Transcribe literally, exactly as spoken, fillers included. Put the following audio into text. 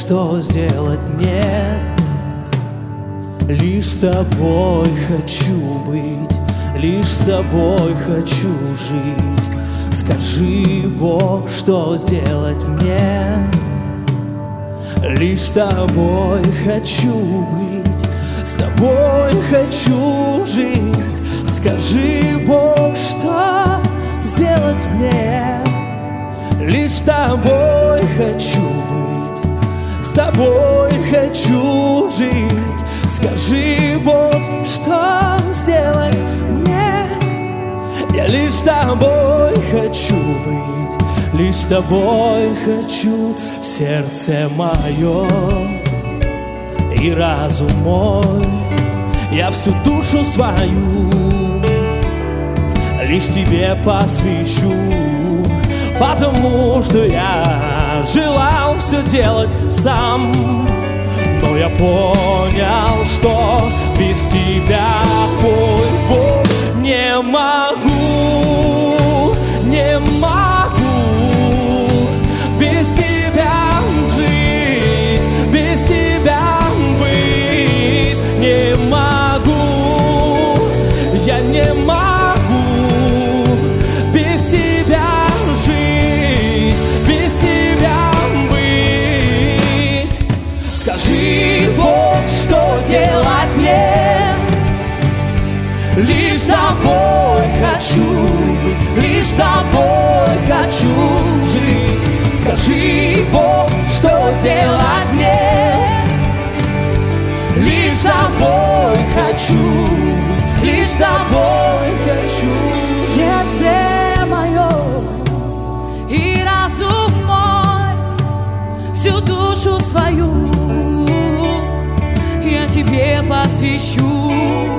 что сделать мне. Лишь с тобой хочу быть, лишь с тобой хочу жить. Скажи, Бог, что сделать мне. Лишь с тобой хочу быть, с тобой хочу жить. Скажи, Бог, что сделать мне. Лишь с тобой хочу быть, с тобой хочу жить. Скажи, Бог, что сделать мне. Я лишь с тобой хочу быть, лишь с тобой хочу. Сердце мое и разум мой, я всю душу свою лишь тебе посвящу. Потому что я желал все делать сам, но я понял, что без тебя, ой, Бог, не могу, не могу без тебя жить, без тебя быть. Не могу, я не могу без тебя жить, без тебя быть. Скажи, Бог, что делать мне. Лишь с тобой хочу быть, лишь с тобой хочу жить. Скажи, Бог, что сделать мне. Лишь с тобой хочу быть, лишь с тобой хочу. Сердце мое и разум мой, всю душу свою я тебе посвящу.